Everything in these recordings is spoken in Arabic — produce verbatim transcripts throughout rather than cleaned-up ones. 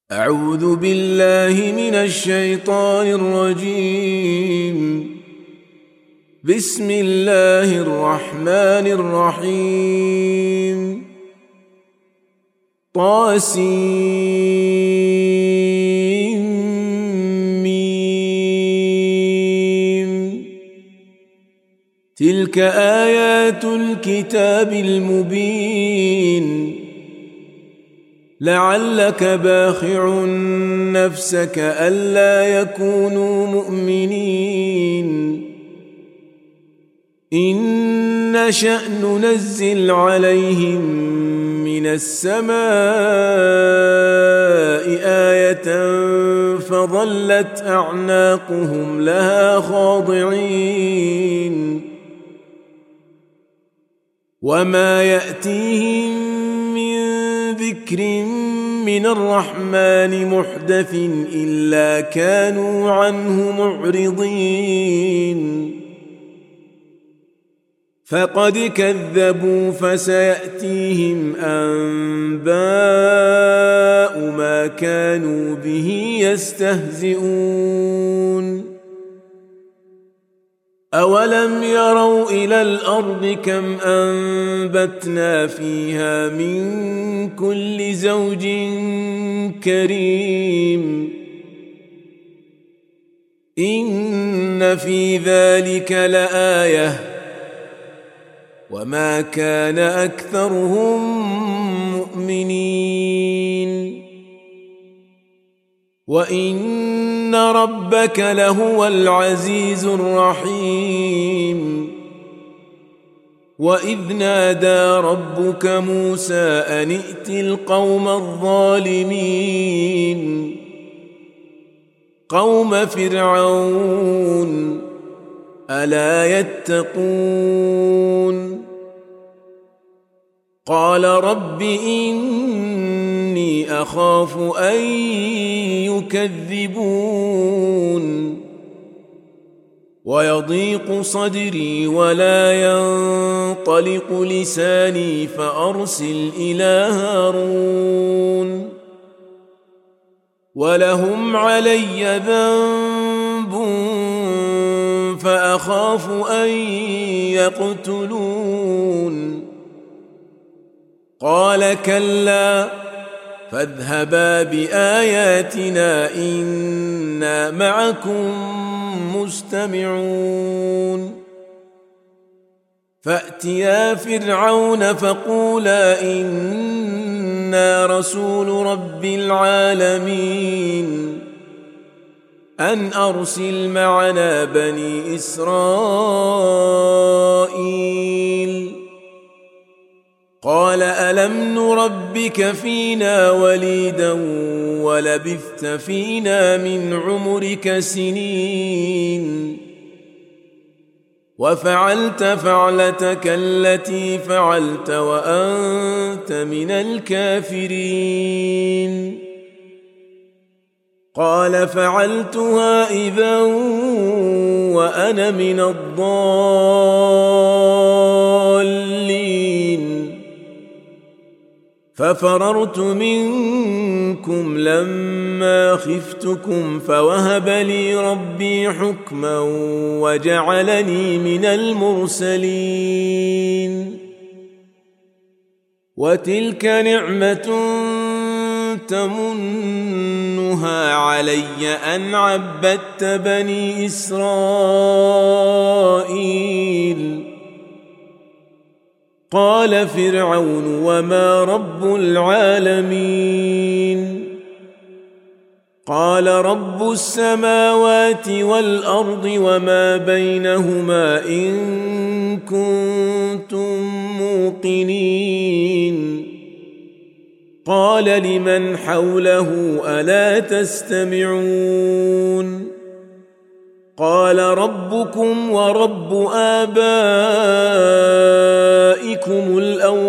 أعوذ بالله من الشيطان الرجيم. بسم الله الرحمن الرحيم. طاسيم. تلك آيات الكتاب المبين. لعلك باخع نفسك ألا يكونوا مؤمنين إن نشأ ننزل عليهم من السماء آية فظلت أعناقهم لها خاضعين وما يأتيهم ذكر من الرحمن محدث إلا كانوا عنه معرضين فقد كذبوا فسيأتيهم أنباء ما كانوا به يستهزئون أولم يروا إلى الأرض كم أنبتنا فيها من كل زوج كريم إن في ذلك لآية وما كان أكثرهم مؤمنين وإن ربك لهو العزيز الرحيم وإذ نادى ربك موسى أن ائت القوم الظالمين قوم فرعون ألا يتقون قال رب إني أخاف أن يكذبون ويضيق صدري ولا ينطلق لساني فأرسل إلى هارون ولهم علي ذنب فأخاف أن يقتلون قال كلا فاذهبا بآياتنا إنا معكم مستمعون فأتيا فرعون فقولا إنا رسول رب العالمين أن أرسل معنا بني إسرائيل قال ألم نربك فينا وليدا ولبثت فينا من عمرك سنين وفعلت فعلتك التي فعلت وأنت من الكافرين قال فعلتها إذا وأنا من الضالين ففررت منكم لما خفتكم فوهب لي ربي حكما وجعلني من المرسلين وتلك نعمة تمنها علي أن عبدت بني إسرائيل قال فرعون وما رب العالمين قال رب السماوات والأرض وما بينهما إن كنتم موقنين قال لمن حوله ألا تستمعون قال ربكم ورب آبائكم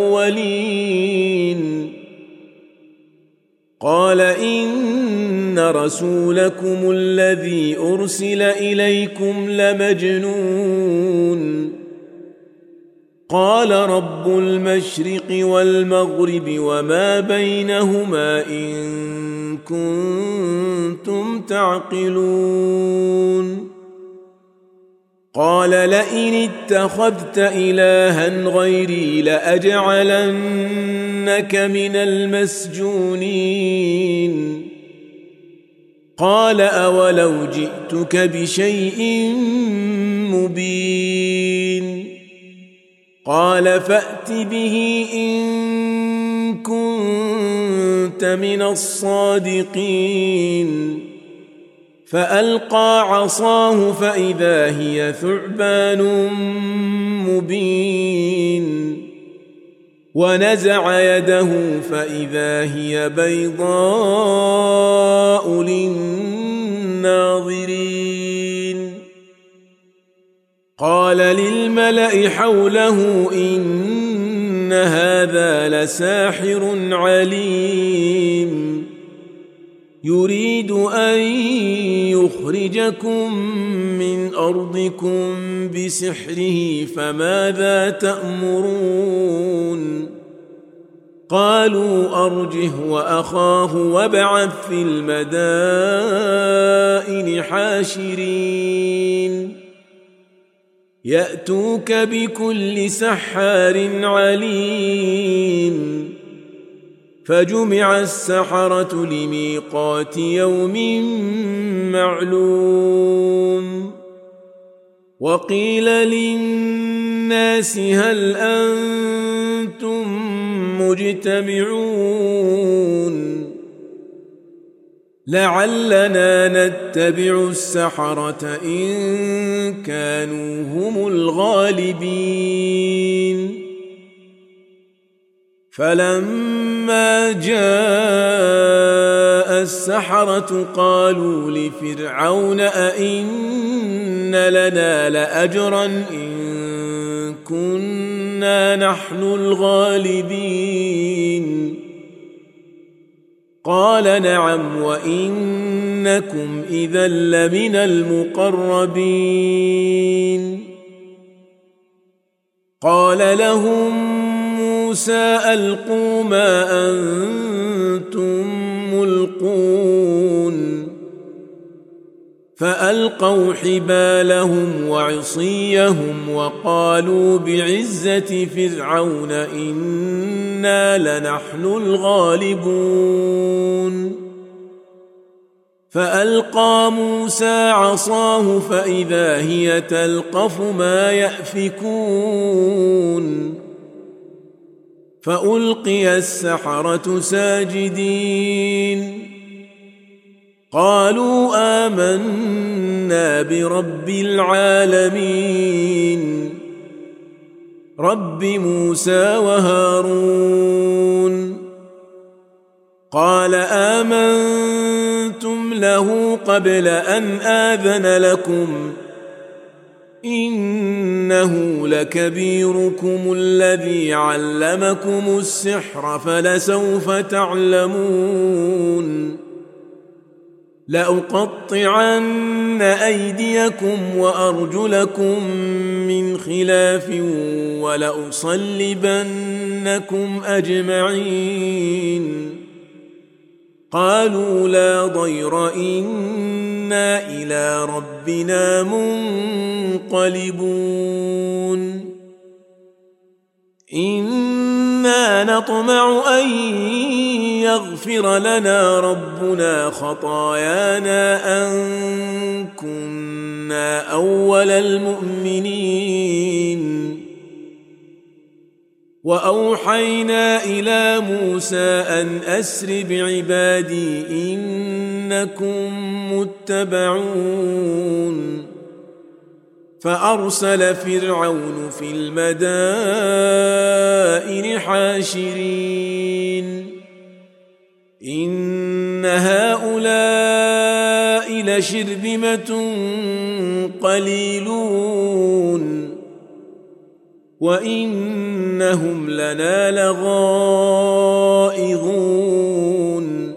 الأولين قال إن رسولكم الذي أرسل إليكم لمجنون قال رب المشرق والمغرب وما بينهما إن كنتم تعقلون قال لئن اتخذت إلها غيري لأجعلنك من المسجونين قال أولو جئتك بشيء مبين قال فأت به إن كنت من الصادقين فألقى عصاه فإذا هي ثعبان مبين ونزع يده فإذا هي بيضاء للناظرين قال للملأ حوله إن هذا لساحر عليم يريد أن يخرجكم من أرضكم بسحره فماذا تأمرون قالوا أرجه وأخاه وابعث في المدائن حاشرين يأتوك بكل سحار عليم فجمع السحرة لميقات يوم معلوم وقيل للناس هل أنتم مجتمعون لعلنا نتبع السحرة إن كانوا هم الغالبين فلما جاء السحرة قالوا لفرعون أئن لنا لأجرا إن كنا نحن الغالبين قال نعم وإنكم إذا لمن المقربين قال لهم موسى ألقوا ما أنتم ملقون فألقوا حبالهم وعصيهم وقالوا بعزة فرعون إنا لنحن الغالبون فألقى موسى عصاه فإذا هي تلقف ما يأفكون فألقي السحرة ساجدين قالوا آمنا برب العالمين رب موسى وهارون قال آمنتم له قبل أن آذن لكم إنه لكبيركم الذي علمكم السحر فلسوف تعلمون لأقطعن أيديكم وأرجلكم من خلاف ولأصلبنكم أجمعين قالوا لا ضير إنا إلى ربنا منقلبون إنا نطمع أن يغفر لنا ربنا خطايانا أن كنا أول المؤمنين وأوحينا إلى موسى أن أسر بعبادي إنكم متبعون فأرسل فرعون في المدائن حاشرين إن هؤلاء لشرذمة قليلون وإنهم لنا لغائظون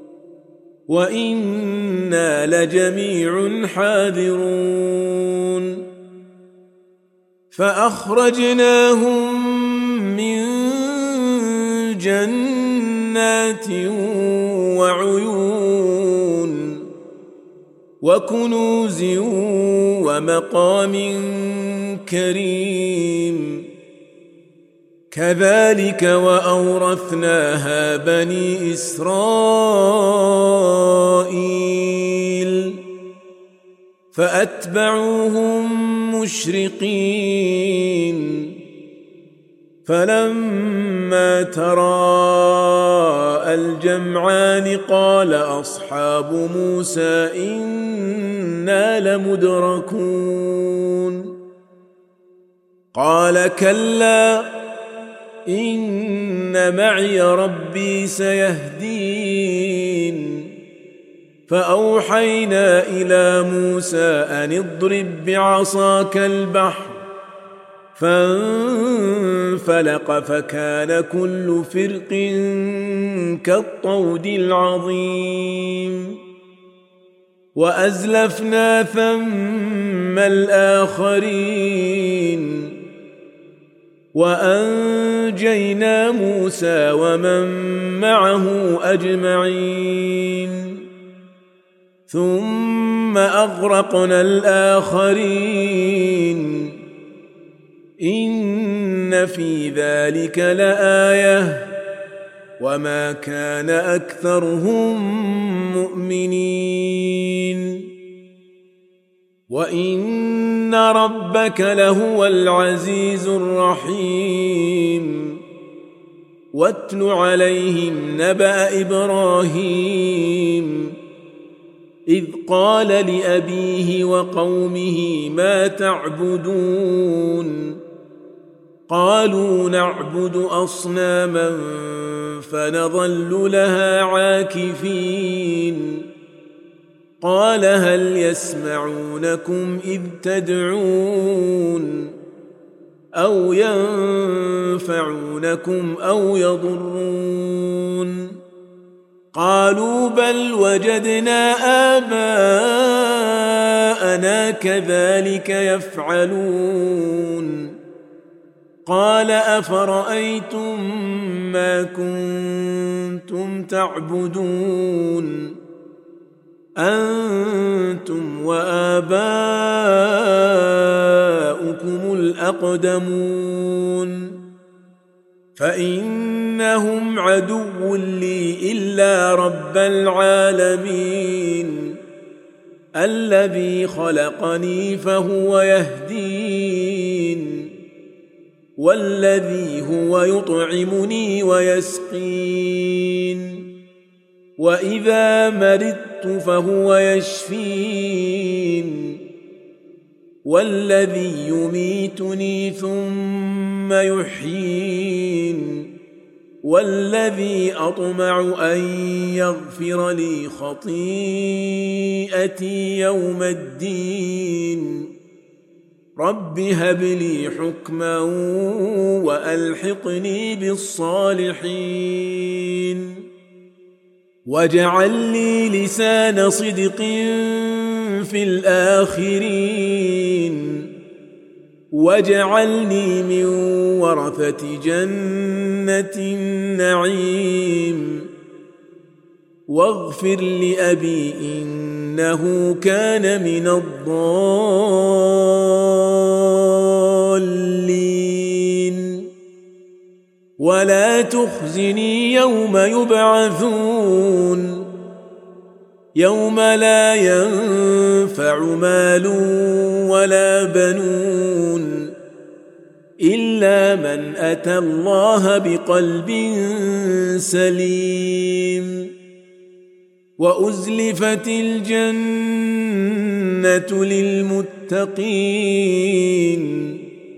وإنا لجميع حاذرون فأخرجناهم جنات وعيون وكنوز ومقام كريم كذلك وأورثناها بني إسرائيل فأتبعوهم مشرقين فلما تراءى الجمعان قال أصحاب موسى إنا لمدركون قال كلا إن معي ربي سيهدين فأوحينا إلى موسى أن اضرب بعصاك البحر فانفلق فكان كل فرق كالطود العظيم وأزلفنا ثم الآخرين وأنجينا موسى ومن معه أجمعين ثم أغرقنا الآخرين إن في ذلك لآية وما كان أكثرهم مؤمنين وإن ربك لهو العزيز الرحيم واتل عليهم نبأ إبراهيم إذ قال لأبيه وقومه ما تعبدون قالوا نعبد أصناما فنظل لها عاكفين قال هل يسمعونكم إذ تدعون أو ينفعونكم أو يضرون قالوا بل وجدنا آباءنا كذلك يفعلون قال أفرأيتم ما كنتم تعبدون أنتم وآباؤكم الأقدمون فإنهم عدو لي إلا رب العالمين الذي خلقني فهو يهدين والذي هو يطعمني ويسقين وإذا مرضت فهو يشفين والذي يميتني ثم يحيين والذي أطمع أن يغفر لي خطيئتي يوم الدين رب هب لي حكما وألحقني بالصالحين واجعل لي لسان صدق في الآخرين واجعلني من ورثة جنة النعيم واغفر لأبي إنه كان من الضالين ولا تخزني يوم يبعثون يوم لا ينفع مال ولا بنون إلا من أتى الله بقلب سليم وأزلفت الجنة للمتقين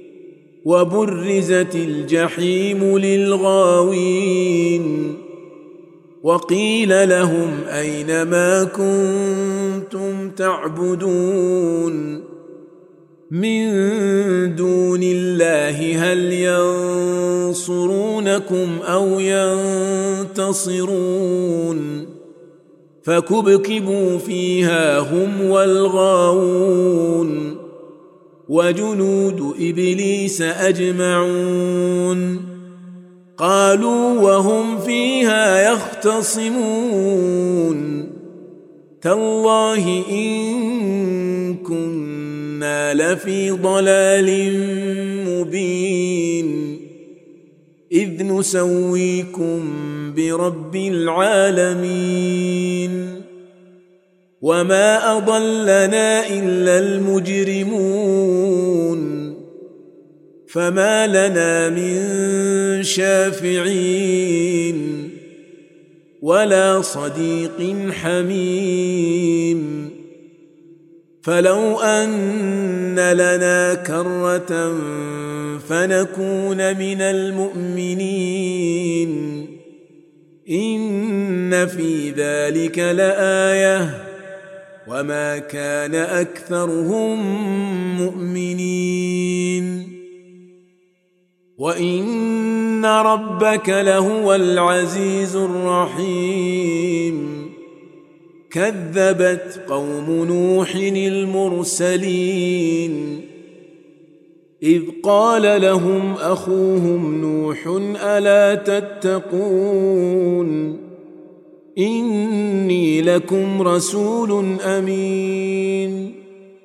وبرزت الجحيم للغاوين وقيل لهم أين ما كنتم تعبدون من دون الله هل ينصرونكم أو ينتصرون فكبكبوا فيها هم والغاوون وجنود إبليس أجمعون قالوا وهم فيها يختصمون تالله إن كنا لفي ضلال مبين إذ نسويكم برب العالمين وما أضلنا إلا المجرمون فما لنا من شافعين ولا صديق حميم فلو أن لنا كرة فنكون من المؤمنين إن في ذلك لآية وما كان أكثرهم مؤمنين وإن ربك لهو العزيز الرحيم كذبت قوم نوح المرسلين إذ قال لهم أخوهم نوح ألا تتقون إني لكم رسول أمين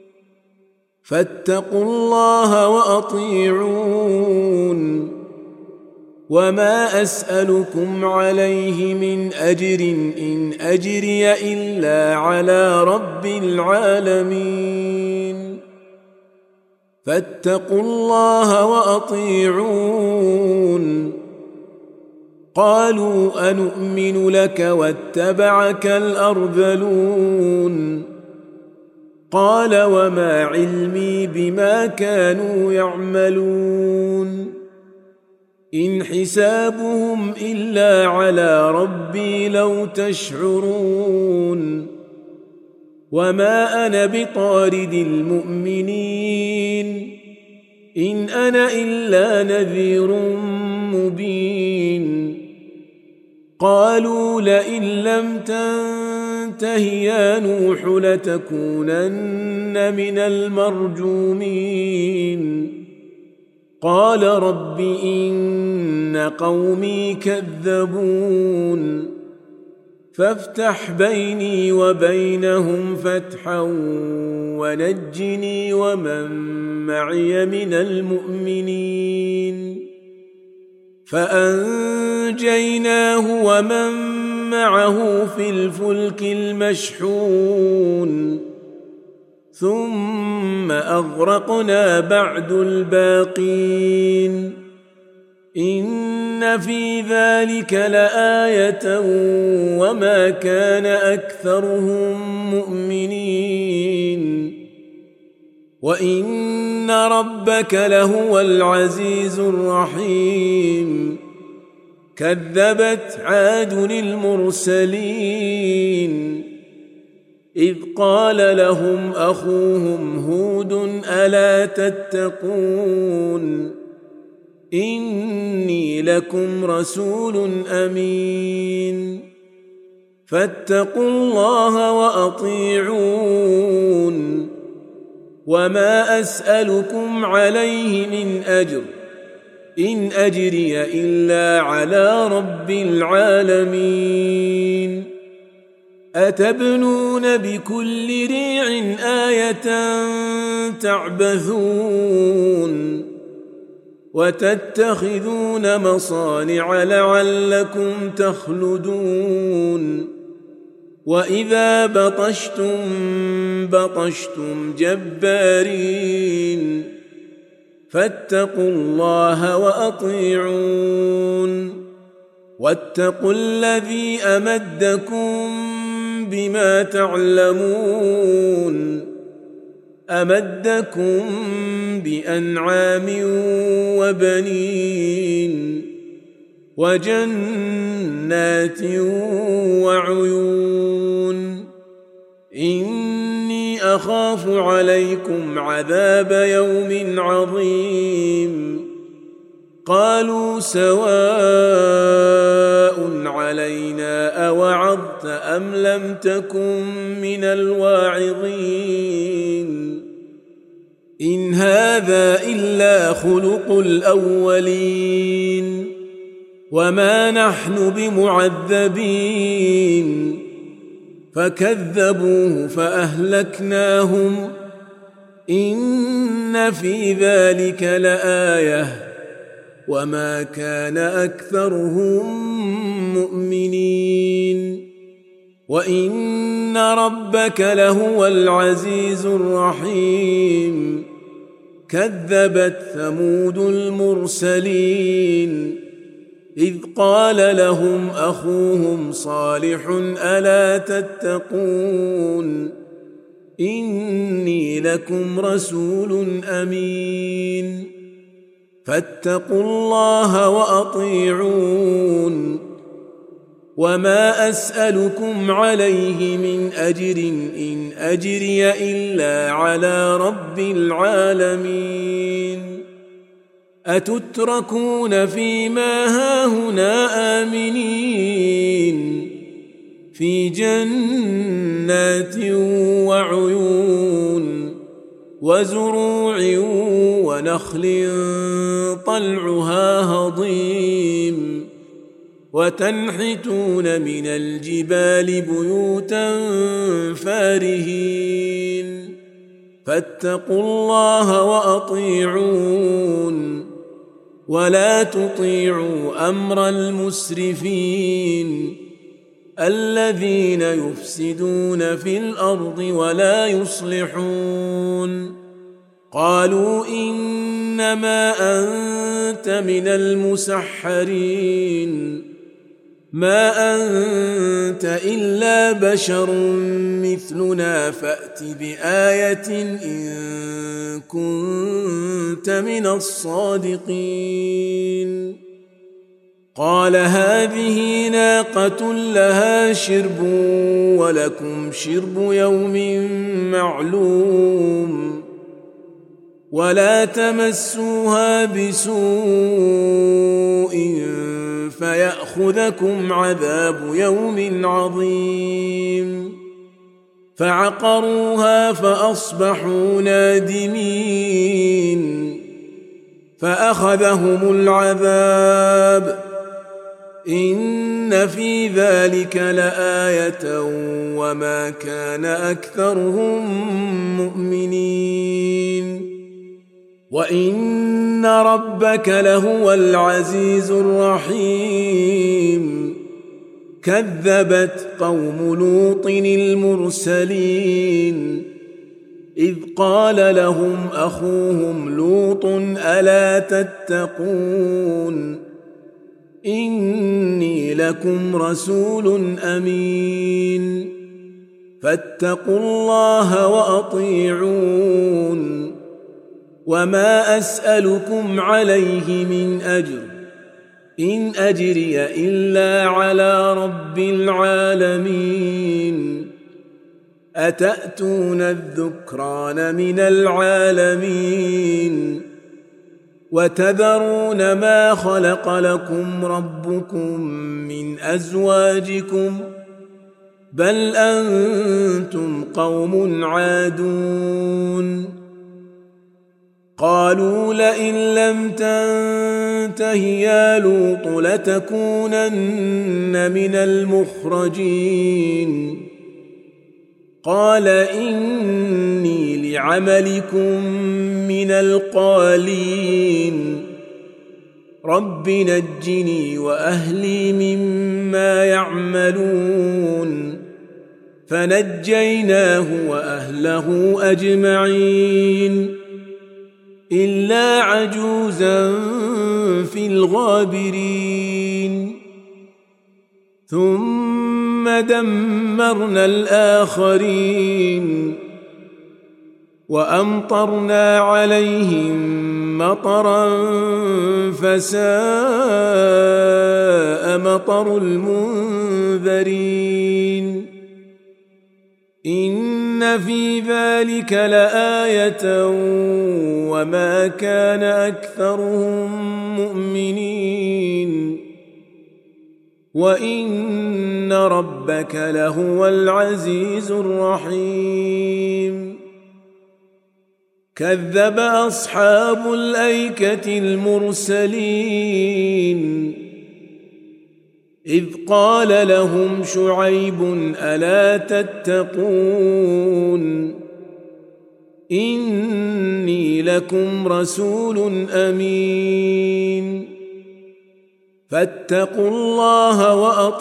فاتقوا الله وأطيعون وما أسألكم عليه من أجر إن أجري إلا على رب العالمين فاتقوا الله وأطيعون قالوا أنؤمن لك واتبعك الأرذلون قال وما علمي بما كانوا يعملون إن حسابهم إلا على ربي لو تشعرون وما أنا بطارد المؤمنين إن أنا إلا نذير مبين قالوا لئن لم تنته يا نوح لتكونن من المرجومين قال رب إن قومي كذبون فافتح بيني وبينهم فتحا ونجني ومن معي من المؤمنين فأنجيناه ومن معه في الفلك المشحون ثم أغرقنا بعد الباقين إن في ذلك لآية وما كان أكثرهم مؤمنين وإن ربك لهو العزيز الرحيم كذبت عاد المرسلين إذ قال لهم أخوهم هود ألا تتقون إني لكم رسول أمين فاتقوا الله وأطيعون وما أسألكم عليه من أجر إن أجري إلا على رب العالمين أتبنون بكل ريع آية تعبثون وتتخذون مصانع لعلكم تخلدون وإذا بطشتم بطشتم جبارين فاتقوا الله وأطيعون واتقوا الذي أمدكم بما تعلمون أمدكم بأنعام وبنين وجنات وعيون إني أخاف عليكم عذاب يوم عظيم قالوا سواء علينا أوعظت أم لم تكن من الواعظين إن هذا إلا خلق الأولين وما نحن بمعذبين فكذبوه فأهلكناهم إن في ذلك لآية وما كان أكثرهم مؤمنين وإن ربك لهو العزيز الرحيم كذبت ثمود المرسلين إذ قال لهم أخوهم صالح ألا تتقون إني لكم رسول أمين فاتقوا الله وأطيعون وما أسألكم عليه من أجر إن أجري إلا على رب العالمين أتتركون فيما هاهنا آمنين في جنات وعيون وزروع ونخل طلعها هضيم وتنحتون من الجبال بيوتا فارهين فاتقوا الله وأطيعون ولا تطيعوا أمر المسرفين الذين يفسدون في الأرض ولا يصلحون قالوا إنما أنت من المسحرين ما أنت إلا بشر مثلنا فأت بآية إن كنت من الصادقين قال هذه ناقة لها شرب ولكم شرب يوم معلوم ولا تمسوها بسوء فيأخذكم عذاب يوم عظيم فعقروها فأصبحوا نادمين فأخذهم العذاب إن في ذلك لآية وما كان أكثرهم مؤمنين وإن ربك لهو العزيز الرحيم كذبت قوم لوط المرسلين إذ قال لهم أخوهم لوط ألا تتقون إني لكم رسول أمين فاتقوا الله وأطيعون وما أسألكم عليه من أجر إن أجري إلا على رب العالمين أتأتون الذكران من العالمين وتذرون ما خلق لكم ربكم من أزواجكم بل أنتم قوم عادون قالوا لئن لم تنته يا لوط لتكونن من المخرجين قال إني لعملكم من القالين رب نجني وأهلي مما يعملون فنجيناه وأهله أجمعين إلا عجوزا في الغابرين ثم دمرنا الآخرين وأمطرنا عليهم مطرا فساء مطر المنذرين إن في ذلك لآية وما كان أكثرهم مؤمنين وإن ربك لهو العزيز الرحيم كذب أصحاب الأيكة المرسلين إذ قال لهم شعيب ألا تتقون إني لكم رسول أمين فاتقوا الله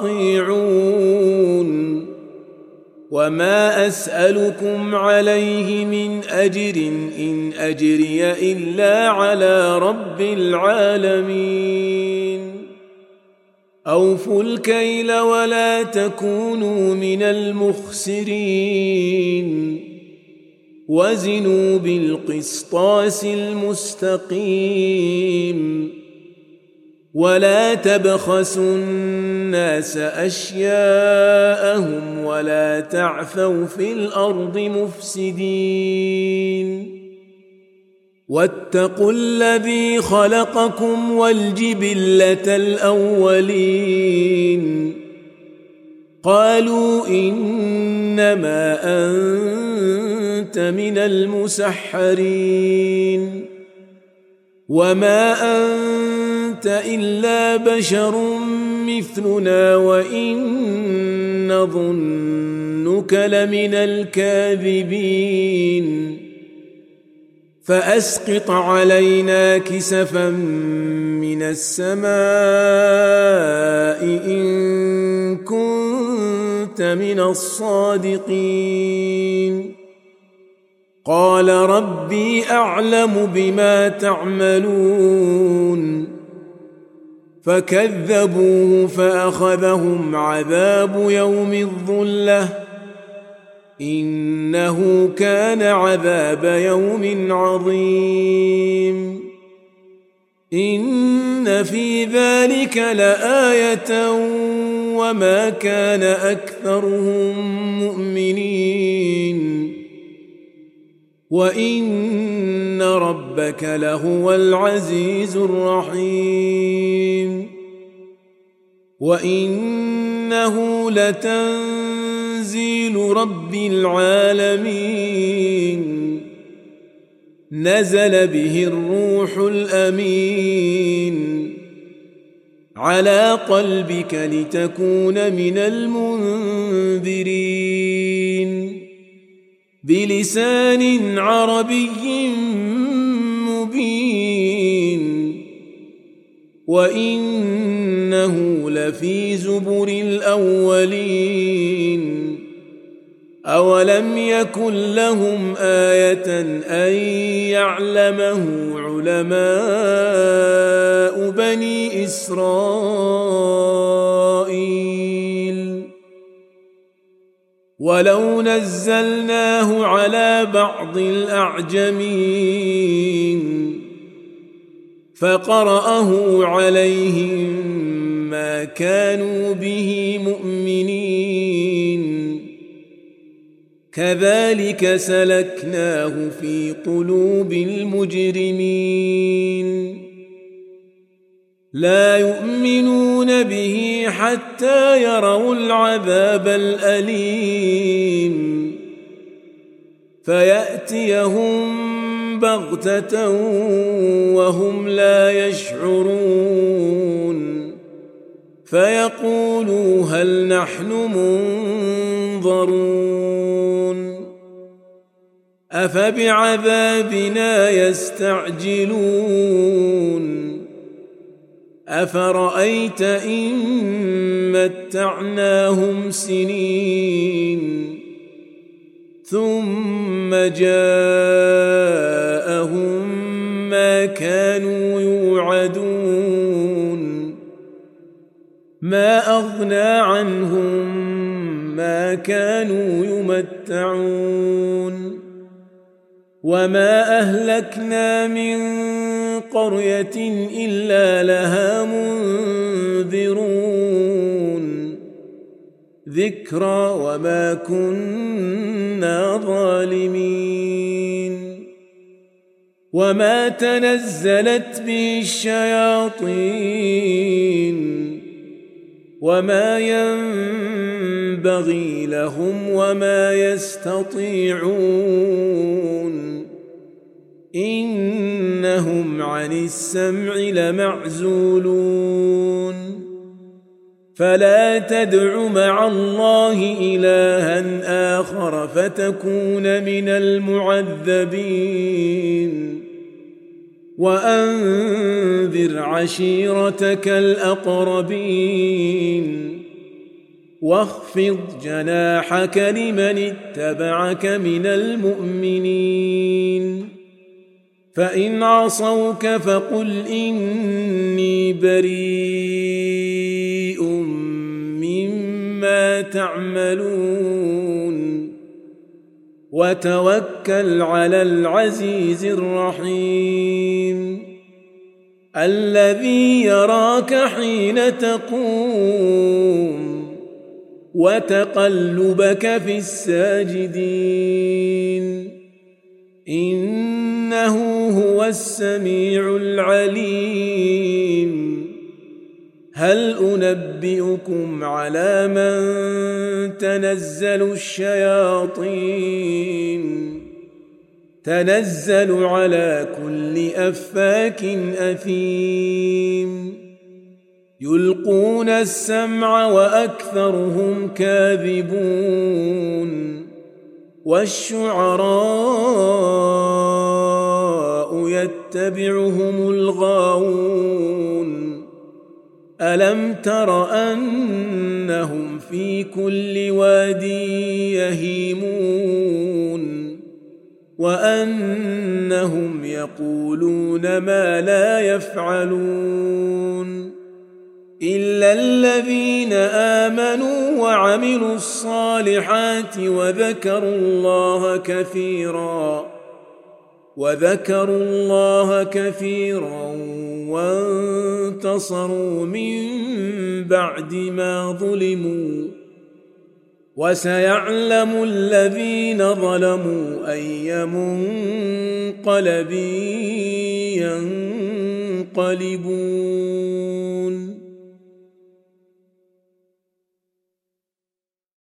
وأطيعون وما أسألكم عليه من أجر إن أجري إلا على رب العالمين أوفوا الكيل ولا تكونوا من المخسرين وزنوا بالقسطاس المستقيم ولا تبخسوا الناس أشياءهم ولا تعثوا في الأرض مفسدين واتقوا الذي خلقكم والجبلة الأولين قالوا إنما أنت من المسحرين وما أنت إلا بشر مثلنا وإن نظنك لمن الكاذبين فأسقط علينا كسفا من السماء إن كنت من الصادقين قال ربي أعلم بما تعملون فكذبوه فأخذهم عذاب يوم الظلة إنه كان عذاب يوم عظيم إن في ذلك لآية وما كان أكثرهم مؤمنين وإن ربك لهو العزيز الرحيم وإنه لتنزيل رب العالمين نزل به الروح الأمين على قلبك لتكون من المنذرين بلسان عربي مبين وإنه لفي زبر الأولين أولم يكن لهم آية أن يعلمه علماء بني إسرائيل ولو نزلناه على بعض الأعجمين فقرأه عليهم ما كانوا به مؤمنين كذلك سلكناه في قلوب المجرمين لا يؤمنون به حتى يروا العذاب الأليم فيأتيهم بغتة وهم لا يشعرون فيقولوا هل نحن منظرون أفبعذابنا يستعجلون أفرأيت إن متعناهم سنين ثم جاءهم ما كانوا يوعدون ما أغنى عنهم ما كانوا يمتعون وما أهلكنا من قرية إلا لها منذرون ذكرى وما كنا ظالمين وما تنزلت به الشياطين وما ينبغي لهم وما يستطيعون إنهم عن السمع لمعزولون فلا تدع مع الله إلها آخر فتكون من المعذبين وأنذر عشيرتك الأقربين واخفض جناحك لمن اتبعك من المؤمنين فإن عصوك فقل إني بريء مما تعملون وتوكل على العزيز الرحيم الذي يراك حين تقوم وتقلبك في الساجدين إنه هو السميع العليم هل أنبئكم على من تنزل الشياطين تنزل على كل أفاك أثيم يلقون السمع وأكثرهم كاذبون والشعراء يتبعهم الغاوون ألم تر أنهم في كل واد يهيمون وأنهم يقولون ما لا يفعلون إلا الذين آمنوا وعملوا الصالحات وذكروا الله كثيرا وذكروا الله كثيرا وانتصروا من بعد ما ظلموا وسيعلم الذين ظلموا أي منقلب ينقلبون